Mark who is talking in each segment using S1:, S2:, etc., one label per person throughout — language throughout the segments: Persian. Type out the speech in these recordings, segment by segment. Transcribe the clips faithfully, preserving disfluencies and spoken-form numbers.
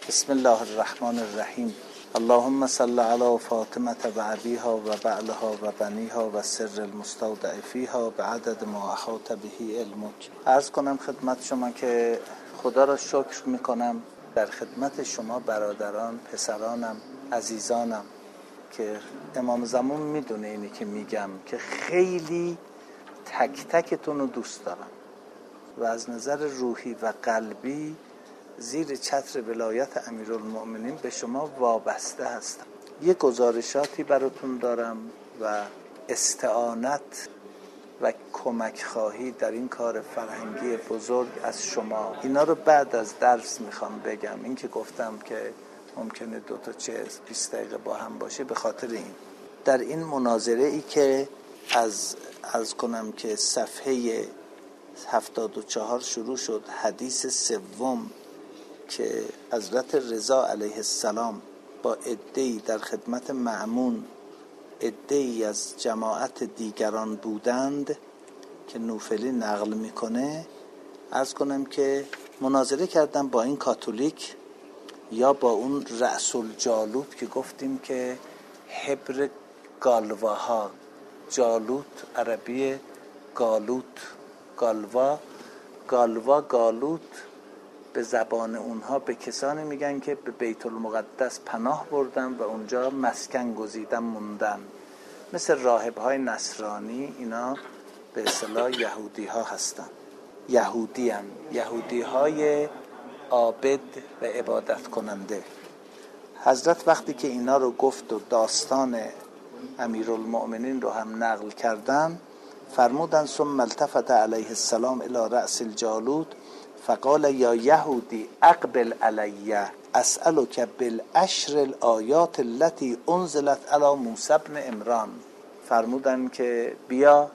S1: بسم الله الرحمن الرحیم. اللهم صل علی فاطمه و ابیها و بعلها و بنیها و سر المستودع فیها بعدد ما احاط به علمک. عرض کنم خدمت شما که خدا را شکر میکنم در خدمت شما برادران، پسرانم، عزیزانم که امام زمان میدونه اینی که میگم که خیلی تک تکتون رو دوست دارم و از نظر روحی و قلبی زیر چتر ولایت امیرالمؤمنین به شما وابسته هستم. یه گزارشاتی براتون دارم و استعانت و کمک خواهی در این کار فرهنگی بزرگ از شما. اینا رو بعد از درس میخوام بگم. این که گفتم که ممکنه دو تا چه بیست دقیقه با هم باشه به خاطر این. در این مناظره ای که از عرض کنم که صفحه هفتاد و چهار شروع شد، حدیث سوم که حضرت رضا علیه السلام با عده‌ای در خدمت مأمون، عده‌ای از جماعت دیگران بودند که نوفلی نقل میکنه، عرض کنم که مناظره کردم با این کاتولیک یا با اون رأس الجالوت که گفتیم که حبر گالواها، جالوت عربی گالوت، گالوا گالوا گالوت به زبان اونها به کسانی میگن که به بیت المقدس پناه بردن و اونجا مسکن گزیدن موندن، مثل راهب‌های نصرانی. اینا به اصطلاح یهودی ها هستن، یهودی هم یهودی های عابد و عبادت کننده. حضرت وقتی که اینا رو گفت و داستان امیرالمؤمنین رو هم نقل کردن، فرمودن ثم التفت علیه السلام الی رأس الجالوت فقال یا یهودی اقبل علی اسألک بالعشر الآیات التي انزلت علی موسی بن عمران. فرمودن که بیا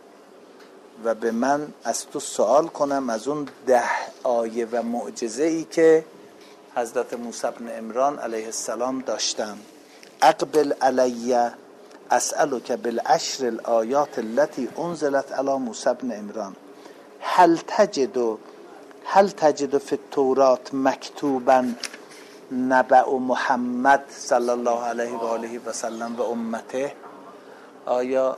S1: و به من از تو سوال کنم از اون ده آیه و معجزه ای که حضرت موسی بن عمران علیه السلام داشتن. اقبل علی اسألک بالعشر الآیات التي انزلت علی موسی بن عمران هل تجد هل تجد فی التورات مکتوبا نبأ محمد صلی الله علیه و آله و سلم و امته؟ آیا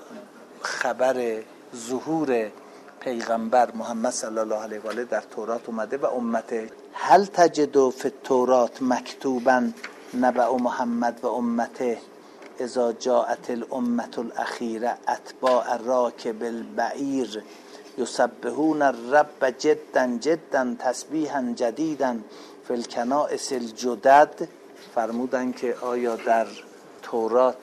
S1: خبر ظهور پیغمبر محمد صلی الله علیه و آله در تورات اومده و امته؟ هل تجد فی التورات مکتوبا نبأ محمد و امته اذا جاءت الامه الاخیره اتباع راکب البعیر یسبحون الرب جدا جدا تسبیحا جدیدا فی الکنائس الجدد. فرمودن که آیا در تورات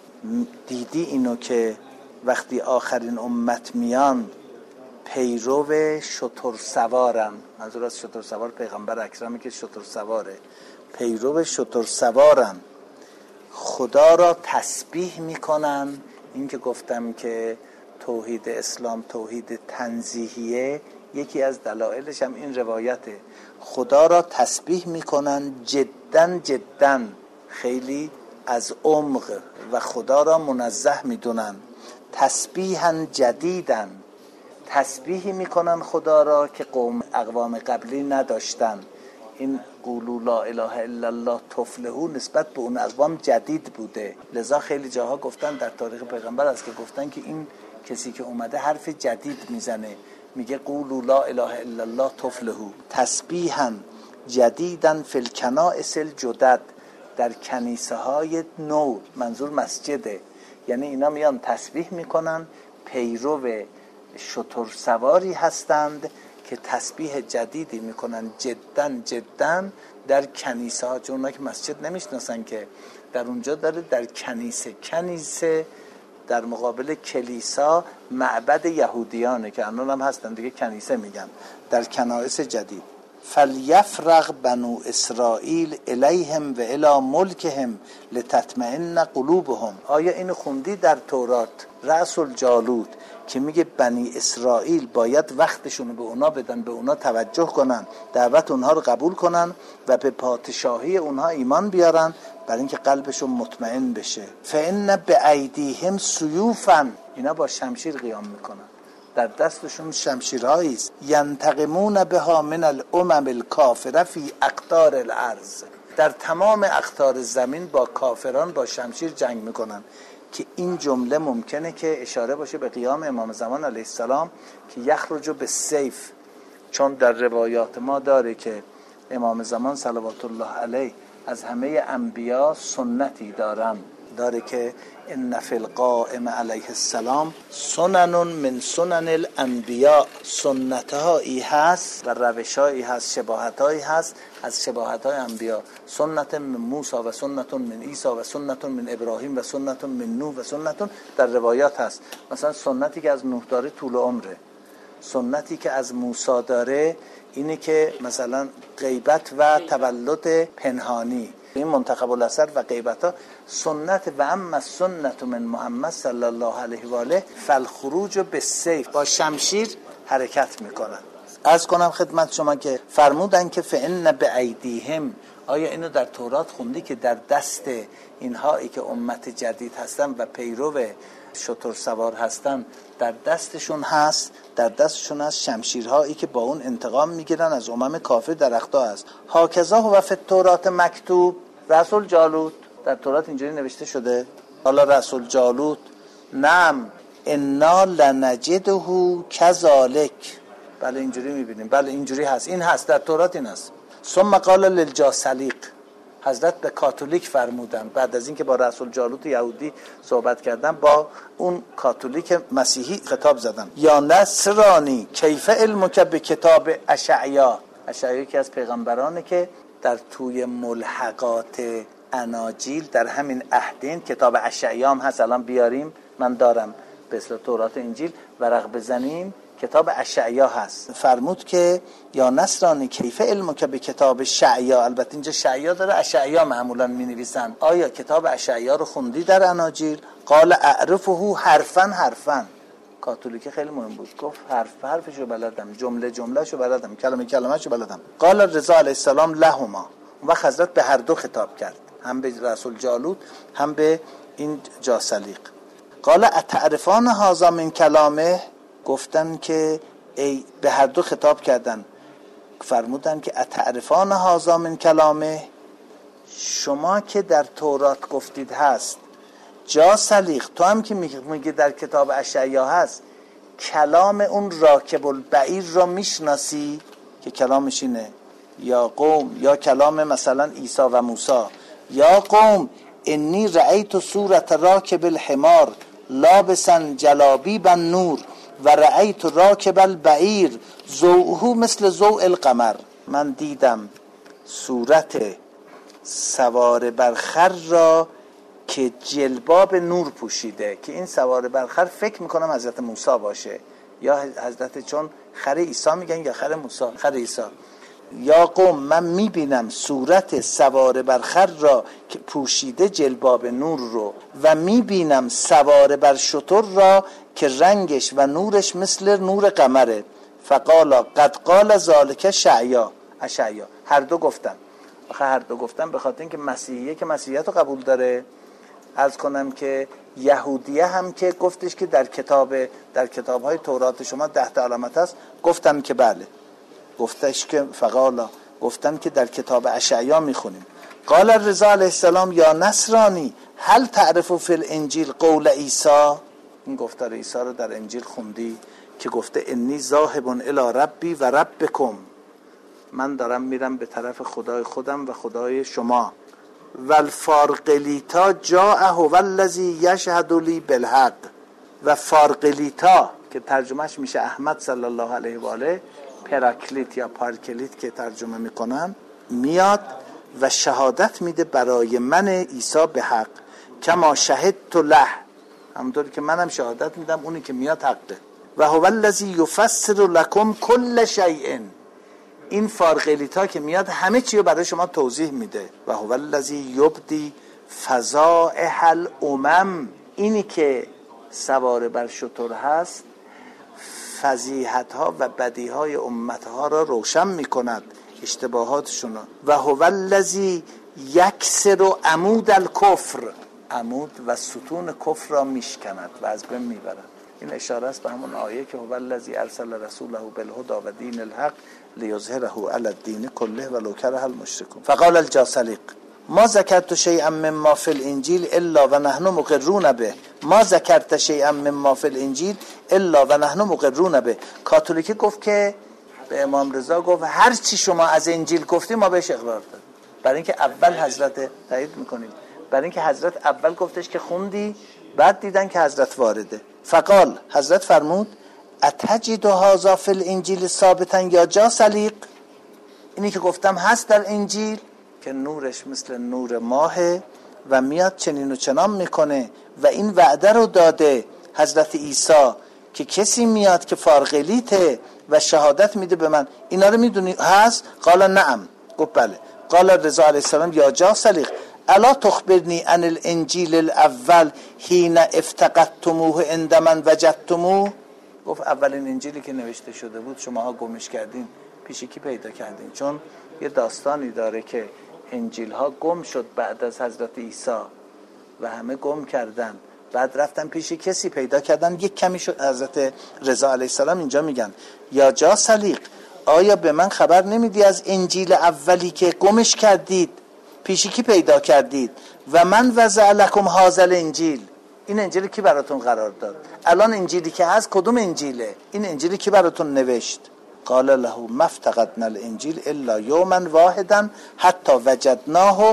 S1: دیدی اینو که وقتی آخرین امت میان پیرو شتر سوارن، منظور از شتر سوار پیغمبر اکرمی که شتر سواره، پیرو شتر سوارن، خدا را تسبیح میکنن. این که گفتم که توحید اسلام توحید تنزیهیه، یکی از دلایلش هم این روایته. خدا را تسبیح میکنن جدن جدن، خیلی از عمق، و خدا را منزه میدونن. تسبیحا جدیدن، تسبیحی میکنن خدا را که قوم اقوام قبلی نداشتن. این قولوا لا اله الا الله تفلحوا نسبت به اون اقوام جدید بوده. لذا خیلی جاها گفتن در تاریخ پیغمبر است که گفتن که این کسی که اومده حرف جدید میزنه، میگه قولوا لا اله الا الله تفلحوا. تسبیحا جدیدا فی الکنائس الجدد، در کنیسه های نو، منظور مسجده. یعنی اینا میان تسبیح میکنن، پیرو شتر سواری هستند که تسبیح جدیدی میکنن جدن جدن در کنیسه ها، چون اونا که مسجد نمیشناسن که در اونجا داره در کنیسه. کنیسه در مقابل کلیسا معبد یهودیانه که الان هم هستن دیگه، کنیسه میگن. در کنائس جدید فلیفرغ بنو اسرائیل الیهم و الی ملکهم لتطمئن قلوبهم. آیا اینو خوندی در تورات رأس الجالوت که میگه بنی اسرائیل باید وقتشون رو به اونا بدن، به اونا توجه کنن، دعوت اونها رو قبول کنن و به پادشاهی اونها ایمان بیارن برای اینکه قلبشون مطمئن بشه. فإن بأیدیهم سیوفا، اینا با شمشیر قیام میکنن، در دستشون شمشیرهایی است. ینتقمون بها من الامم الکافره فی اقطار الارض، در تمام اقطار زمین با کافران با شمشیر جنگ میکنن، که این جمله ممکنه که اشاره باشه به قیام امام زمان علیه السلام که یخرج بالسیف، چون در روایات ما داره که امام زمان صلوات الله علیه از همه انبیا سنتی دارن، داره که ان فی القائم علیه السلام سنن من سنن الانبیاء، سنتهایی هست و روشهایی هست، شباهتهایی هست از شباهتهای انبیا، سنت من موسی و سنت من عیسی و سنت من ابراهیم و سنت من نوح و سنت در روایات هست. مثلا سنتی که از نوح داره طول عمره، سنتی که از موسی داره اینه که مثلا غیبت و تولد پنهانی، این منتخب الاثر و غیبت ها سنت. و اما سنت من محمد صلی الله علیه و آله فالخروج بالسیف، با شمشیر حرکت میکنن. عرض کنم خدمت شما که فرمودن که فإن بأیدیهم، آیا اینو در تورات خوندی که در دست اینهایی که امت جدید هستن و پیرو شتر سوار هستن در دستشون هست، در دستشون هست شمشیرهایی که با اون انتقام میگیرن از امم کافر در اختا هست. هاکذا و فی التورات مکتوب، رسول جالوت در تورات اینجوری نوشته شده. حالا رسول جالوت نعم انا لنجده کذالک، بله اینجوری میبینیم، بله اینجوری هست، این هست در تورات، این هست. ثم قال للجاسلیق، حضرت به کاتولیک فرمودن بعد از اینکه با رسول جالوت یهودی صحبت کردن، با اون کاتولیک مسیحی خطاب زدن، یا نصرانی کیف علمک به کتاب اشعیا. اشعیا که از پیغمبرانه که در توی ملحقات اناجیل در همین عهدین، کتاب اشعیا هم هست، الان بیاریم من دارم به اصطلاح تورات انجیل ورق بزنیم، کتاب اشعیا هست. فرمود که یا نصرانی کیف علمک به کتاب شعیا، البته اینجا شعیا داره، اشعیا معمولا می نویسن، آیا کتاب اشعیا رو خوندی در اناجیل؟ قال اعرفه حرفا حرفا، کاتولیک خیلی مهم بود، گفت حرف حرفشو بلدم، جمله جملهشو بلدم، کلمه کلمهشو بلدم. قال رضا علیه السلام لهما، و حضرت به هر دو خطاب کرد، هم به رسول جالوت هم به این جاسلیق. قال اتعرفان هذا من کلامه، گفتن که ای، به هر دو خطاب کردن، فرمودن که اتعرفان هذا من کلامه، شما که در تورات گفتید هست، جاسلیق تو هم که میگی در کتاب اشعیا هست، کلام اون راکب البعیر را میشناسی که کلامش اینه، یا قوم، یا کلام مثلا عیسی و موسی، یا قوم انی رأیت صورت راکب الحمار لابسا جلابیب النور و رأیت راکب البعیر ضوءه مثل ضوء القمر، من دیدم صورت سوار بر خر را که جلباب نور پوشیده، که این سوار بر خر فکر میکنم حضرت موسی باشه، یا حضرت، چون خر عیسی میگن یا خر موسی، خر عیسی. یا قوم من میبینم صورت سوار بر خر را که پوشیده جلباب نور رو، و میبینم سوار بر شتر را که رنگش و نورش مثل نور قمره. فقالا قد قال ذالک شعیا، اشعیا، هر دو گفتن. آخه هر دو گفتن به خاطر اینکه مسیحیه که مسیحیت رو قبول داره. عرض کنم که یهودیه هم که گفتش که در کتاب در کتاب‌های تورات شما ده تا علامت هست، گفتن که بله، گفتش که فقالا، گفتن که در کتاب اشعیا میخونیم. قال رضا علیه السلام یا نصرانی هل تعرف فی الانجیل قول عیسی، این گفتار عیسی رو در انجیل خوندی که گفته انی ذاهب الی ربی و ربکم، من دارم میرم به طرف خدای خودم و خدای شما. والفارقلیتا جاء هو الذی یشهد لی بالحق، و فارقلیتا که ترجمهش میشه احمد صلی الله علیه و آله، پراکلیت یا پارکلیت که ترجمه میکنن، میاد و شهادت میده برای من عیسی به حق، کما شهدت له، همونطوری که منم شهادت میدم اونی که میاد حقه. و هو الذی یفسر لکم کل شیء، این فارقلیتا که میاد همه چی رو برای شما توضیح میده. و هو الذی یبدی فضائح الامم، اینی که سوار بر شتر هست فضیحت ها و بدی های امت ها را روشن میکند، اشتباهاتشون را. و هو الذی یکسر عمود الکفر، عمود و ستون کفر را میشکند و از بین میبرد. این اشاره است به همون آیه که هو الذی ارسل رسوله بالهدى و دین الحق لیظهره علی الدین کله ولو کره المشرکون. فقال الجاثلیق ما ذکرت شیئا مما فی الانجیل الا و نحن مقرون به. ما ذکرت شیئا مما فی الانجیل الا و نحن مقرون به. کاتولیکی گفت که به امام رضا گفت هر چی شما از انجیل گفتی ما بهش اقرار داریم. برای اینکه اول حضرت تایید میکنیم، برای اینکه حضرت اول گفتش که خوندی، بعد دیدن که حضرت وارده. فقال حضرت فرمود اتجد هذا فی الانجیل ثابتا یا جاثلیق؟ اینی که گفتم هست در انجیل که نورش مثل نور ماهه و میاد چنین و چنان میکنه و این وعده رو داده حضرت عیسی که کسی میاد که فارغلیته و شهادت میده به من. اینا رو میدونی هست؟ قال نعم. گفت بله. قال رضا علیه السلام یا جاثلیق الا تخبرنی عن الانجیل الاول حین افتقدتموه عند من وجدتموه؟ گفت اولین انجیلی که نوشته شده بود شماها گمش کردین، پیش کی پیدا کردین؟ چون یه داستانی داره که انجیل ها گم شد بعد از حضرت عیسی و همه گم کردن، بعد رفتن پیش کسی پیدا کردن، یک کمی شد. حضرت رضا علیه السلام اینجا میگن یا جاثلیق آیا به من خبر نمیدی از انجیل اولی که گمش کردید پیش کی پیدا کردید؟ و من وضع لکم هذا الانجیل، این انجیلی کی براتون قرار داد؟ الان انجیلی که هست کدوم انجیله؟ این انجیلی کی براتون نوشت؟ قال له ما افتقدنا الانجیل الا یوما واحدا حتی وجدناه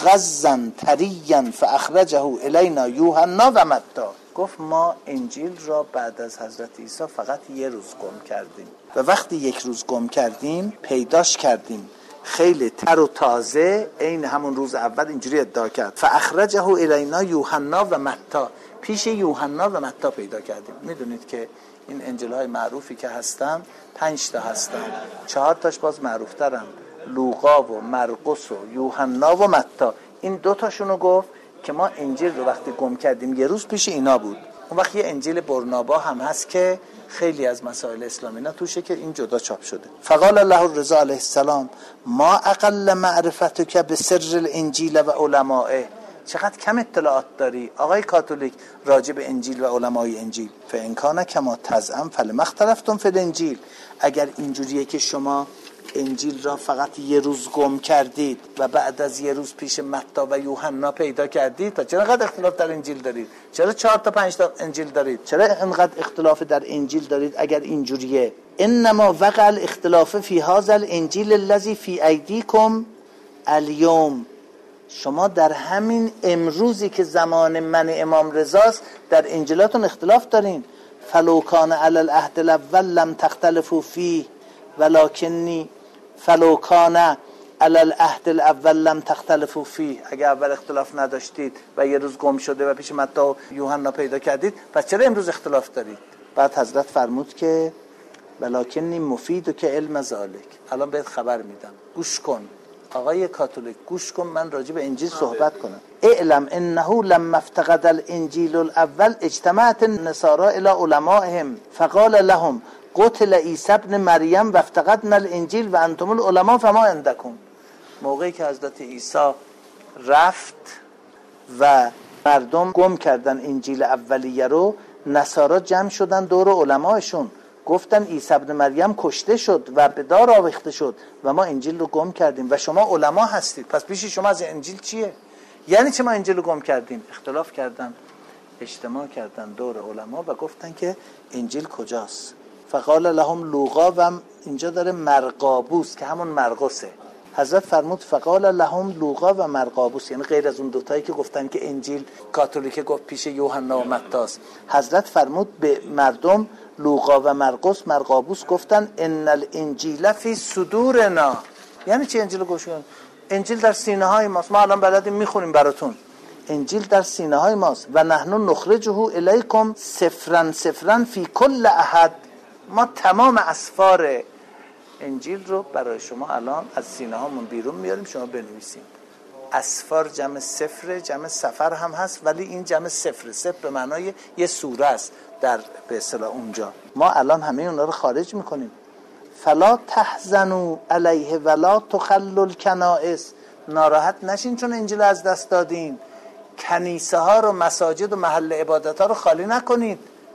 S1: غزا طریا فاخرجه الینا یوحنا و متی. گفت ما انجیل را بعد از حضرت عیسی فقط یه روز گم کردیم و وقتی یک روز گم کردیم پیداش کردیم خیلی تر و تازه، عین همون روز اول اینجوری ادعا کرد. فاخرجه الینا یوحنا و متی، پیش یوحنا و متی پیدا کردیم. میدونید که این انجیل های معروفی که هستن پنج تا هستن، چهار تاش باز معروف ترن، لوقا و مرقس و یوحنا و متی. این دو تاشونو گفت که ما انجیل رو وقتی گم کردیم یه روز پیش اینا بود. اون وقت یه انجیل برنابا هم هست که خیلی از مسائل اسلامی نه توشه که این جدا چاپ شده. فقال الله الرضا علیه السلام ما اقل معرفتک به سر الانجیل و علمائه. چقدر کم اطلاعات داری آقای کاتولیک راجع به انجیل و علمای انجیل. فان کان کما تزعم فلما اختلفتم فی الانجیل. اگر اینجوریه که شما انجیل را فقط یه روز گم کردید و بعد از یه روز پیش متی و یوحنا پیدا کردید، تا چرا اینقدر اختلاف در انجیل دارید؟ چرا چهار تا پنج تا انجیل دارید؟ چرا اینقدر اختلاف در انجیل دارید اگر اینجوریه؟ انما وقع الاختلاف فی هذا الانجیل الذی فی ایدیکم اليوم. شما در همین امروزی که زمان من امام رضاست در انجیلاتون اختلاف دارین. فلو کان علی العهد الاول لم تختلفوا فیه ولکنی فلو کان علی العهد الاول لم تختلفوا فیه. اگه اول اختلاف نداشتید و یه روز گم شده و پیش متی و یوحنا پیدا کردید، پس چرا امروز اختلاف دارید؟ بعد حضرت فرمود که ولکنی مفید و که علم ذالک. الان بهت خبر میدم، گوش کن آقای کاتولیک، گوش کن من راجع به انجیل صحبت کنم. اعلم انه لما افتقد الانجیل الاول اجتمعت النصارى الى علمائهم فقال لهم قتل عیسی ابن مریم و افتقدنا الانجیل و انتم العلماء فما عندكم. موقعی که حضرت عیسی رفت و مردم گم کردن انجیل اولیه رو، نصارا جمع شدن دور علمایشون، گفتن عیسی ابن مریم کشته شد و به دار آویخته شد و ما انجیل رو گم کردیم و شما علما هستید، پس پیش شما از انجیل چیه؟ یعنی چه ما انجیل رو گم کردیم؟ اختلاف کردن، اجتماع کردن دور علما و گفتن که انجیل کجاست. فقال لهم لوقا و اینجا داره مرقابوس که همون مرقسه. حضرت فرمود فقال لهم لوقا و مرقابوس، یعنی غیر از اون دوتایی که گفتن که انجیل کاتولیک گفت پیش یوحنا و متی. حضرت فرمود به مردم لوقا و مرقس مرقابوس گفتن ان الانجیل فی صدورنا. یعنی چی انجیل گوش کن؟ انجیل در سینه های ماست، ما الان بلدیم میخونیم براتون. انجیل در سینه های ماست و نحن نخرجه الیکم سفرا سفرا فی کل احد. ما تمام اسفار انجیل رو برای شما الان از سینه هامون بیرون میاریم شما بنویسیم. اسفار جمع سفر، جمع سفر هم هست، ولی این جمع سفر، سفر به معنای یه سوره است در به اصطلاح اونجا. ما الان همه اونا رو خارج میکنیم. فلا تحزنوا علیه ولا تخلوا الکنائس. ناراحت نشین چون انجیل از دست دادین. کنیسه ها رو، مساجد و محل عبادت ها رو خالی نکنید.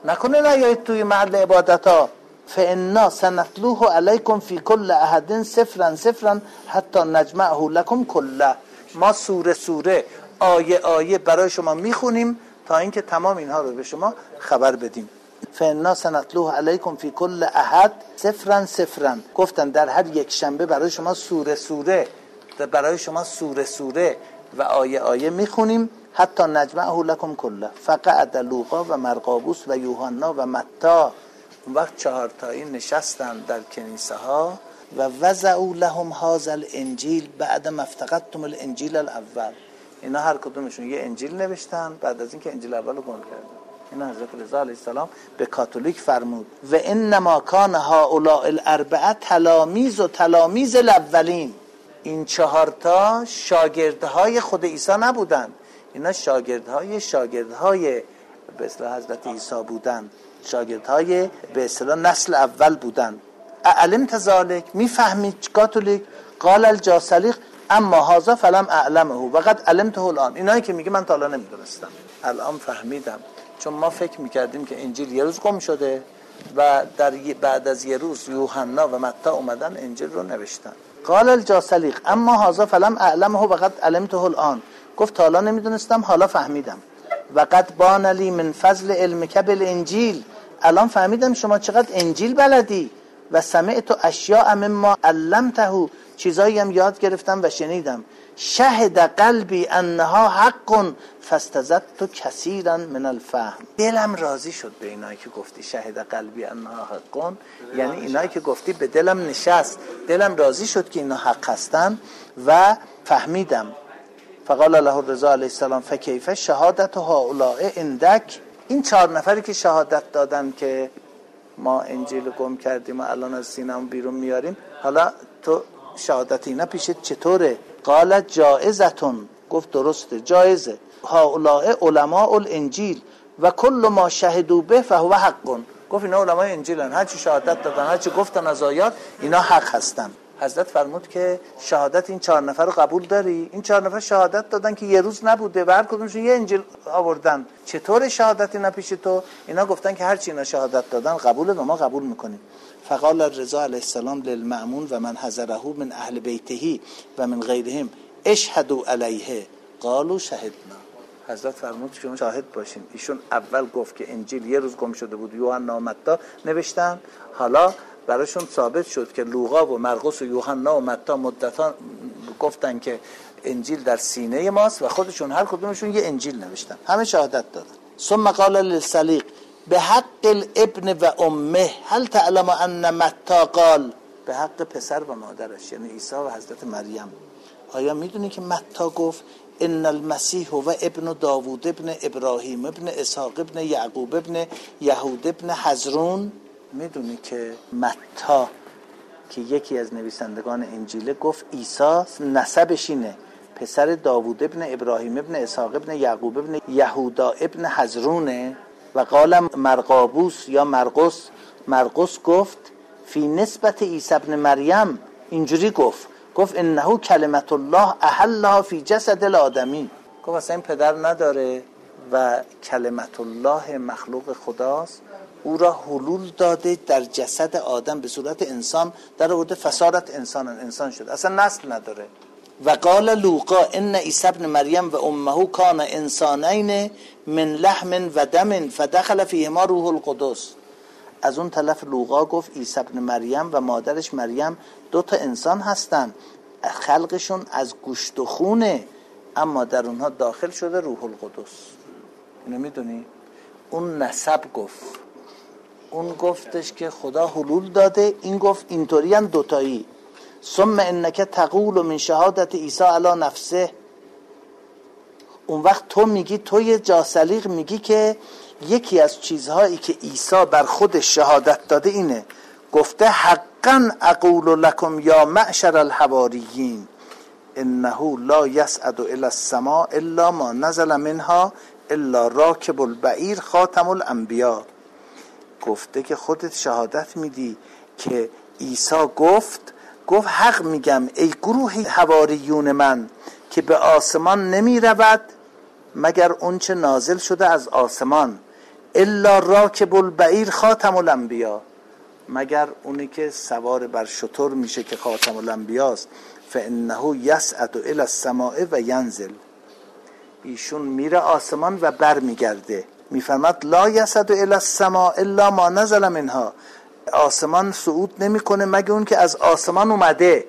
S1: نکنه نیایید توی محل عبادت ها. فانا سنتلوه علیکم فی کل احد صفرا صفرا حتی نجمعه لکم کله. ما سوره سوره آیه آیه برای شما میخونیم تا اینکه تمام اینها رو به شما خبر بدیم. فانا سنتلوه علیکم فی کل احد صفرا صفرا. گفتن در هر یک شنبه برای شما سوره سوره برای شما سوره سوره و آیه آیه میخونیم حتی نجمعه لکم کله. فقعد لوقا و مرقابوس و یوحنا و متی. اون وقت چهار تایی نشستن در کنیسه ها و وضعوا لهم هذا الانجیل بعد ما افتقدتم الانجیل الاول. اینا هر کدومشون یه انجیل نوشتن بعد از اینکه انجیل اول رو گم کردن. اینا حضرت رضا علیه السلام به کاتولیک فرمود و انما کان هؤلاء الاربعه تلامیذ و تلامیذ الاولین. این چهار تا شاگردهای خود عیسی نبودن، اینا شاگردهای شاگردهای به اصطلاح حضرت عیسی بودن، شاگردهای به اصطلاح نسل اول بودن. علمت ذلک، میفهمید کاتولیک؟ قال الجاثلیق اما هذا فلم اعلمه وقد علمته الان. اینایی که میگه من تا الان نمیدونستم، الان فهمیدم، چون ما فکر میکردیم که انجیل یه روز گم شده و در بعد از یه روز یوحنا و متی اومدن انجیل رو نوشتن. قال الجاثلیق اما هذا فلم اعلمه وقد علمته الان. گفت تا الان نمیدونستم حالا فهمیدم. وقد بان لی من فضل علمک بالانجیل. الان فهمیدم شما چقدر انجیل بلدی. و سمعت اشیاء مما علمته، چیزایی هم یاد گرفتم و شنیدم. شهد قلبی انها حق فاستزدت کثیرا من الفهم. دلم راضی شد به اینایی که گفتی شهد قلبی انها حق، یعنی اینایی که گفتی به دلم نشست، دلم راضی شد که اینا حق هستن و فهمیدم. فقال له رضا علیه السلام فکیف شهادت هؤلاء عندک. این چهار نفری که شهادت دادن که ما انجیل گم کردیم و الان از سینه‌مون بیرون میاریم، حالا تو شهادت اینا پیشت چطوره؟ قال جائزتون. گفت درسته، جایزه. هؤلاء علماء الانجیل و کل ما شهدوا به فهو حق. گفت اینا علمای انجیلن، هر چی شهادت دادن، هر چی گفتن از آیات، اینا حق هستن. حضرت فرمود که شهادت این چهار نفر رو قبول داری؟ این چهار نفر شهادت دادن که یه روز نبوده و هر کدومشون یه انجیل آوردن. چطور شهادت اینا پیش تو؟ اینا گفتن که هر چی اینا شهادت دادن قبوله و ما قبول میکنیم. فقال الرضا علیه السلام للمأمون و من حضره من اهل بیته و من غیرهم اشهدوا علیه قالوا شهدنا. حضرت فرمود شما شاهد باشین. ایشون اول گفت که انجیل یه روز گم شده بود، یوحنا و متی نوشتن. حالا براشون ثابت شد که لوقا و مرقس و یوحنا و متی مدتان گفتن که انجیل در سینه ماست و خودشون هر کدومشون یه انجیل نوشتن، همه شهادت دادن. ثم قال للسلیق به حق الابن و امه هل تعلم ان متی قال. به حق پسر و مادرش یعنی عیسی و حضرت مریم، آیا میدونی که متی گفت ان المسیح و ابن داوود ابن ابراهیم ابن اسحاق ابن یعقوب ابن یهود ابن حزرون؟ میدونی که متی که یکی از نویسندگان انجیل گفت عیسی نسبش اینه، پسر داوود ابن ابراهیم ابن اسحاق ابن یعقوب ابن یهودا ابن حزرونه. و قال مرقابوس یا مرقس، مرقس گفت فی نسبت عیسی ابن مریم اینجوری گفت، گفت انه کلمت الله احلها فی جسد الآدمی. گفت اصلا این پدر نداره و کلمت الله مخلوق خداست، او را حلول داده در جسد آدم به صورت انسان، در آورده فسارت انسان انسان شد، اصلا نسل نداره. و قال لوقا ان عیسی ابن مریم و امه کان انسانین من لحم و دم فدخل فیهما روح القدس. از اون طرف لوقا گفت عیسی ابن مریم و مادرش مریم دو تا انسان هستن، خلقشون از گوشت و خونه، اما در اونها داخل شده روح القدس. اینو میدونی؟ اون نسب گفت، اون گفتش که خدا حلول داده، این گفت اینطوری هم دوتایی. ثم انک تقول من شهادت عیسی علی نفسه. اون وقت تو میگی، توی جاثلیق میگی که یکی از چیزهایی که عیسی بر خودش شهادت داده اینه، گفته حقا اقول لکم یا معشر الحواریین انه لا یصعد الی السماء الا ما نزل منها الا راکب البعیر خاتم الانبیا. گفته که خودت شهادت میدی که عیسی گفت گفت حق میگم ای گروه حواریون من که به آسمان نمی رود مگر اونچه نازل شده از آسمان، الا راکب البعیر خاتم الانبیا، مگر اونی که سوار بر شتر میشه که خاتم الانبیاست. فانه یصعد الی السماء و ینزل، ایشون میره آسمان و بر میگرده. میفرماد لا یصعد الی السماء الا ما نزل منها، آسمان صعود نمیکنه مگر اون که از آسمان اومده،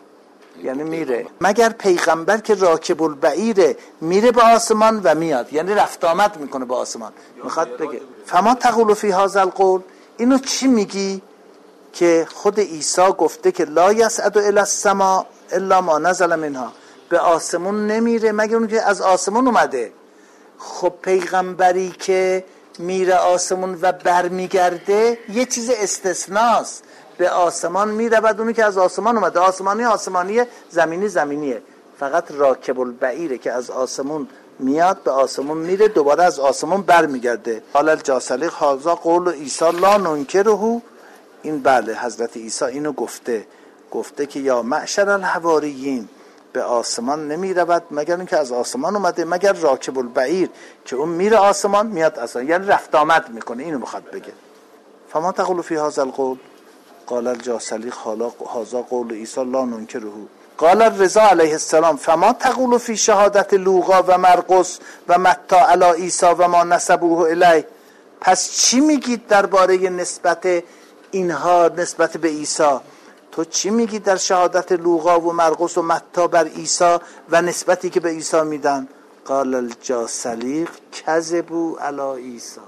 S1: یعنی میره. مگر پیغمبر که راکب البعیره، میره به آسمان و میاد، یعنی رفت آمد میکنه به آسمان. میخواد بگه فما تقول فی هذا القول، اینو چی میگی که خود عیسی گفته که لا یصعد الی السماء الا ما نزل منها، به آسمون نمیره مگر اون که از آسمون اومده. خب پیغمبری که میره آسمون و برمیگرده یه چیز استثناست، به آسمان میره بعد اونی که از آسمان اومده، آسمانی آسمانیه، زمینی زمینیه. فقط راکب البعیره که از آسمون میاد به آسمون میره، دوباره از آسمون برمیگرده. قال الجاثلیق هذا قول عیسی لا ننکره، این بله حضرت عیسی اینو گفته، گفته که یا معشر الحواریین، به آسمان نمی رود مگر اینکه از آسمان اومده، مگر راکب البعیر که اون میره آسمان میاد آسمان، یعنی رفت آمد میکنه. اینو میخواد بگه. فما تقول فی هذا القول قال الجاثلیق هذا قول عیسی لا ننکره. قال الرضا علیه السلام فما تقول فی شهادت لوقا و مرقس و متی علی عیسی و ما نسبوه الیه، پس چی میگید درباره نسبت اینها نسبت به عیسی؟ تو چی میگی در شهادت لوقا و مرقس و متی بر عیسی و نسبتی که به عیسی میدن؟ قال الجاثلیق کذبوا علی عیسی،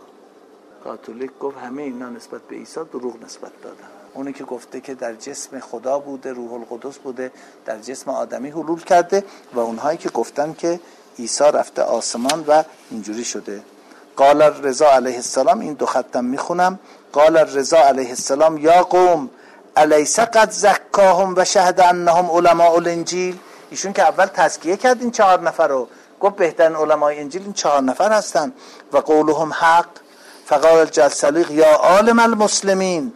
S1: کاتولیک گفت همه اینا نسبت به عیسی دروغ نسبت دادن. اونی که گفته که در جسم خدا بوده، روح القدس بوده، در جسم آدمی حلول کرده، و اونهایی که گفتن که عیسی رفته آسمان و اینجوری شده. قال الرضا علیه السلام، این دو خطم میخونم. قال الرضا علیه السلام یا قوم الیس قد زکاهم و شهد انهم علماء الانجیل، ایشون که اول تزکیه کرد این چهار نفر رو، گفت بهترین علمای انجیل این چهار نفر هستن و قولهم حق. فقال الجاثلیق یا عالم المسلمین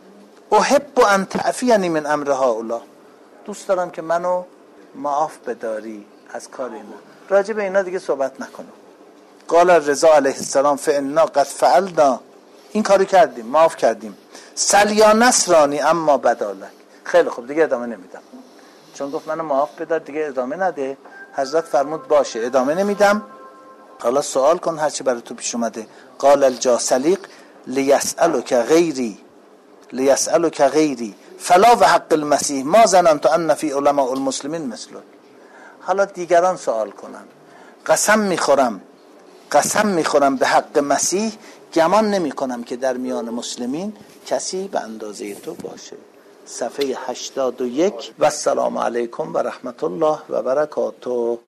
S1: احب ان تعفینی من امر هؤلاء، دوست دارم که منو معاف بداری از کار اینا، راجع به اینا دیگه صحبت نکنم. قال الرضا علیه السلام فانا قد فعلنا، این کارو کردیم، معاف کردیم. سل یا نصرانی اما بدالک، خیلی خوب دیگه ادامه نمیدم، چون گفت منو معاف بدار دیگه ادامه نده. حضرت فرمود باشه ادامه نمیدم، حالا سوال کن هرچی برای تو پیش اومده. قال الجاثلیق لیسألک غیری لیسألک غیری فلا و حق المسیح ما ظننت ان فی علماء المسلمین مثلک، حالا دیگران سوال کنن، قسم میخورم قسم میخورم به حق مسیح گمان نمی کنم که در میان مسلمین کسی به اندازه تو باشه. صفحه هشتاد و یک. و السلام علیکم و رحمت الله و برکاته.